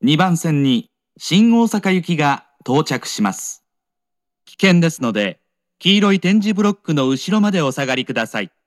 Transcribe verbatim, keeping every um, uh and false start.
にばん線に新大阪行きが到着します。危険ですので、黄色い点字ブロックの後ろまでお下がりください。